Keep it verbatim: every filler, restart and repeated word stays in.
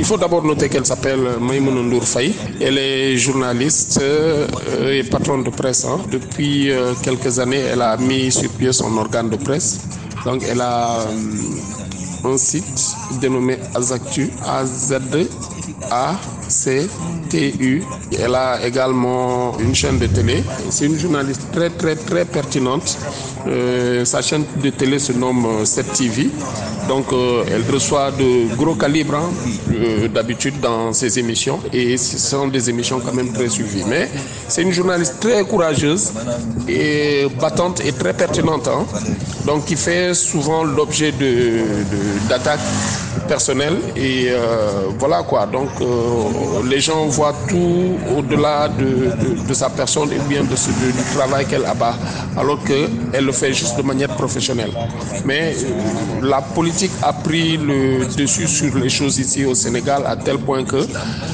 Il faut d'abord noter qu'elle s'appelle Maïmouna Ndour Faye. Elle est journaliste euh, et patronne de presse. Hein. Depuis euh, quelques années, elle a mis sur pied son organe de presse. Donc elle a euh, un site dénommé Azactu, A Z A C T U. Elle a également une chaîne de télé. C'est une journaliste très très très pertinente. Euh, sa chaîne de télé se nomme sept T V. Donc euh, elle reçoit de gros calibres hein, euh, d'habitude dans ses émissions. Et ce sont des émissions quand même très suivies. Mais c'est une journaliste très courageuse et battante et très pertinente. Hein. Donc qui fait souvent l'objet de, de, d'attaques personnelles. Et euh, voilà quoi. Donc euh, les gens voient tout au-delà de, de, de sa personne et bien de ce, de, du travail qu'elle abat. Alors qu'elle le fait juste de manière professionnelle. Mais euh, la politique a pris le dessus sur les choses ici au Sénégal à tel point que